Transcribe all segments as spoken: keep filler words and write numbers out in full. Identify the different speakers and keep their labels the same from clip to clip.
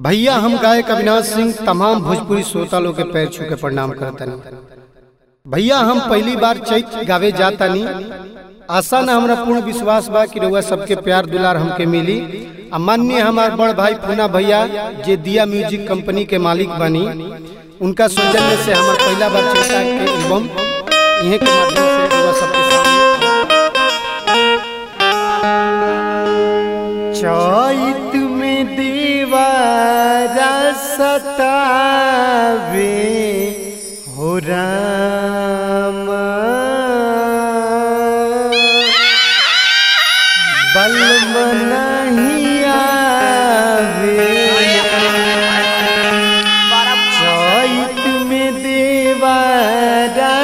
Speaker 1: भैया हम गायक अविनाश सिंह तमाम भोजपुरी श्रोता लोग के पैर छू के प्रणाम करतनी। भैया हम पहली बार चैत गावे जातानी। आशा न हमरा पूर्ण विश्वास बा कि रउआ सबके प्यार दुलार हमके मिली। माननीय हमार बड़ भाई पूना भैया जे दिया म्यूजिक कंपनी के मालिक बनी, उनका सौजन्य से हमार पहला बार चैत के एल्बम इहे के माध्यम से रउआ सबके चैत में दीवारा सतावे हो राम बलम नहीं आवे। चैत में दीवारा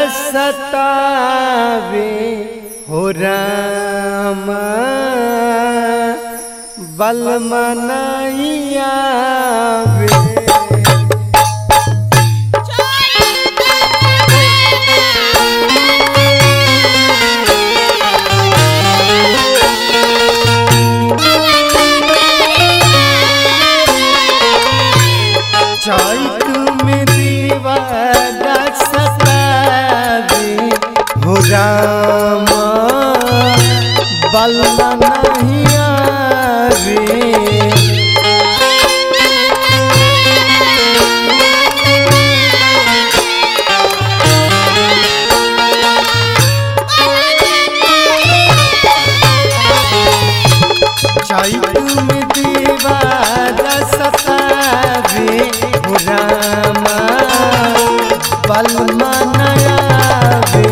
Speaker 1: सतावे हो राम बलम नहीं आवे। चैत में दीवारा सतावे हो राम बलम नहीं आवे। चैत में दीवारा सतावे हो राम बलम नहीं आवे।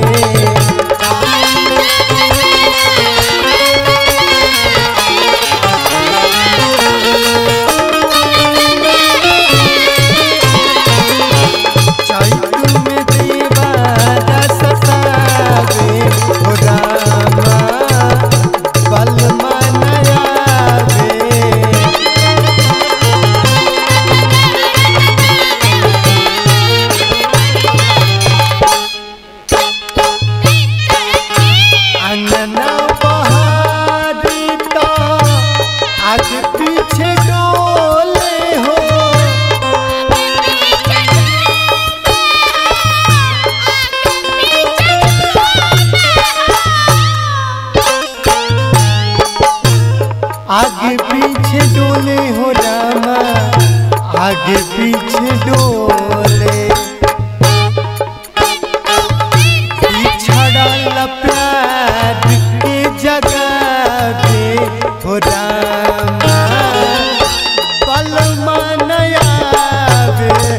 Speaker 1: आगे पीछे डोले हो रामा आगे पीछे डोले पिछड़ा प्यार के जगह पे हो रामा बलम नहीं आवे।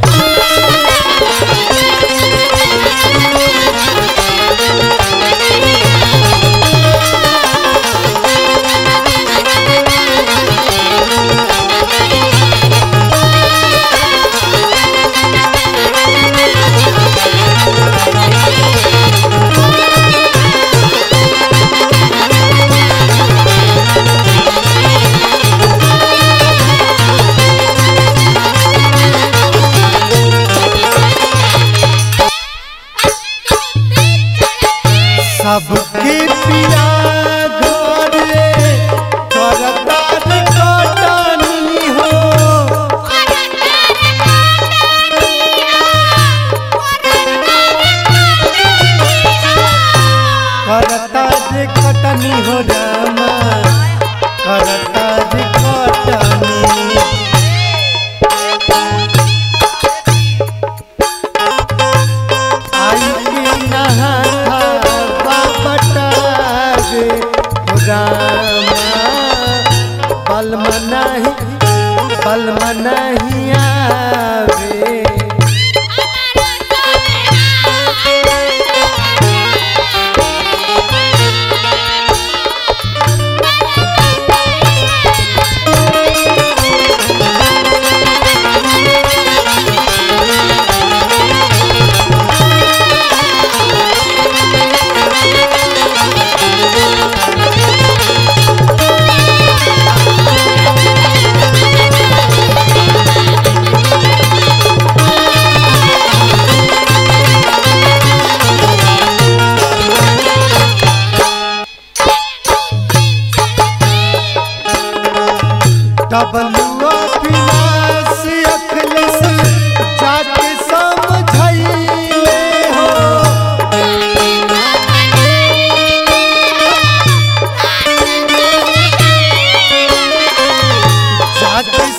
Speaker 1: सबके पिया घरे करतार कटनी हो करतार कटनी हो रामा करतार कटनी। आई के नहा रामा बलम नहीं बलम नहीं आवे।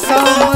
Speaker 1: सम